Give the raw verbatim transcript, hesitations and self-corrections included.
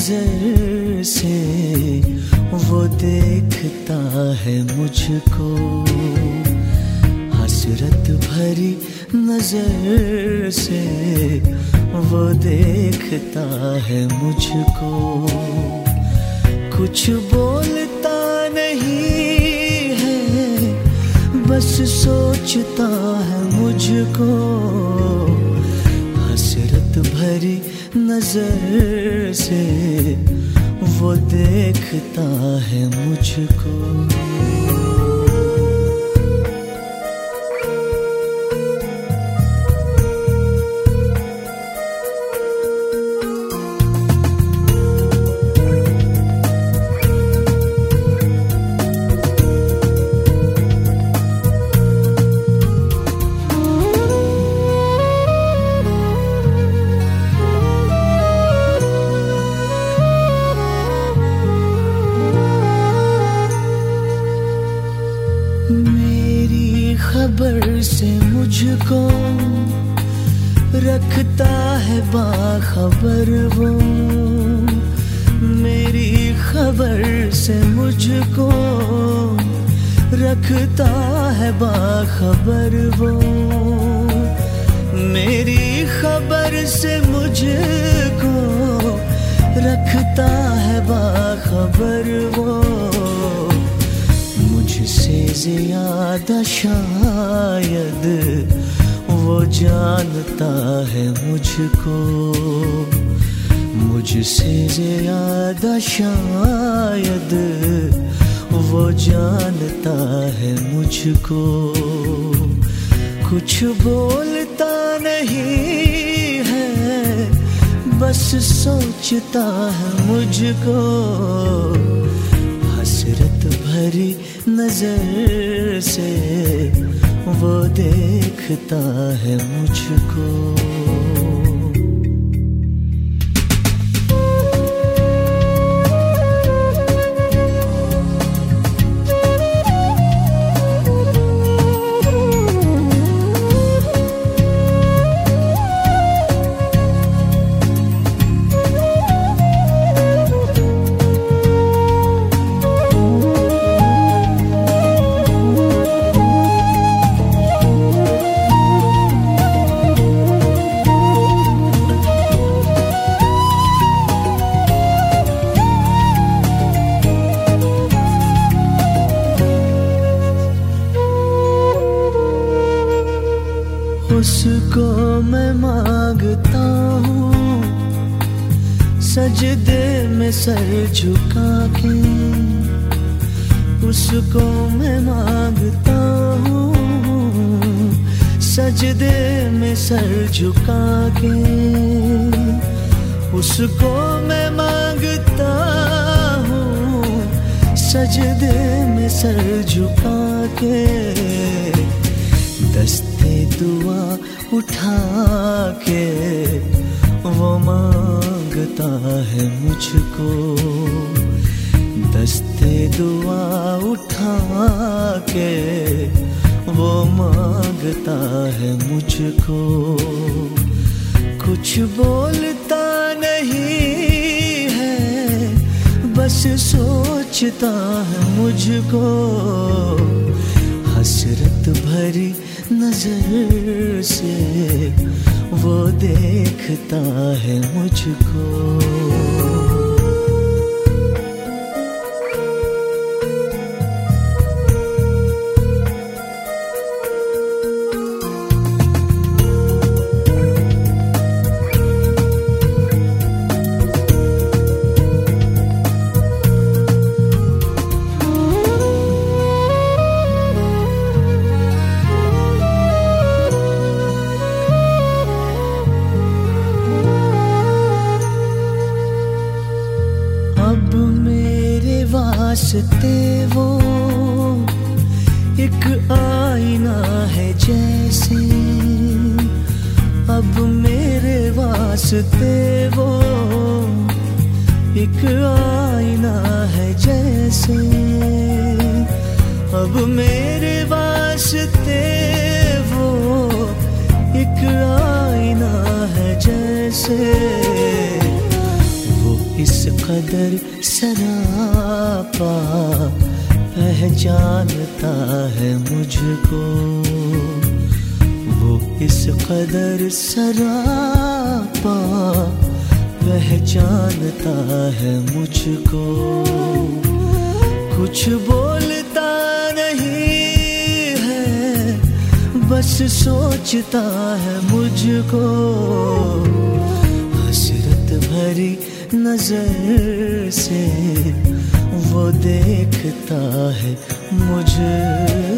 नजर से वो देखता है मुझको, हसरत भरी नजर से वो देखता है मुझको। कुछ बोलता नहीं है, बस सोचता है मुझको, हसरत भरी नजर से वो देखता है मुझको। मेरी खबर से मुझको रखता है बाखबर वो, मेरी खबर से मुझको रखता है बाखबर वो, मेरी खबर से मुझको रखता है बाखबर वो। मुझसे ज्यादा शायद वो जानता है मुझको, मुझसे ज्यादा शायद वो जानता है मुझको। कुछ बोलता नहीं है, बस सोचता है मुझको, हसरत भरी नजर से वो देखता है मुझको। उसको मैं मांगता हूँ सजदे में सर झुका के, उसको मैं मांगता हूँ सजदे में सर झुका के, उसको मैं मांगता हूँ सजदे में सर झुका के। दस्ते दुआ उठा के वो मांगता है मुझको, दस्ते दुआ उठा के वो मांगता है मुझको। कुछ बोलता नहीं है, बस सोचता है मुझको, हसरत भरी नजर से वो देखता है मुझको। वास्ते वो एक आईना है जैसे, अब मेरे वास्ते वो एक आईना है जैसे, अब मेरे वास्ते वो एक आईना है जैसे। वो इस कदर सरापा पहचानता है मुझको, वो इस कदर सरापा पहचानता है मुझको। कुछ बोलता नहीं है, बस सोचता है मुझको, हसरत भरी नजर से वो देखता है मुझको।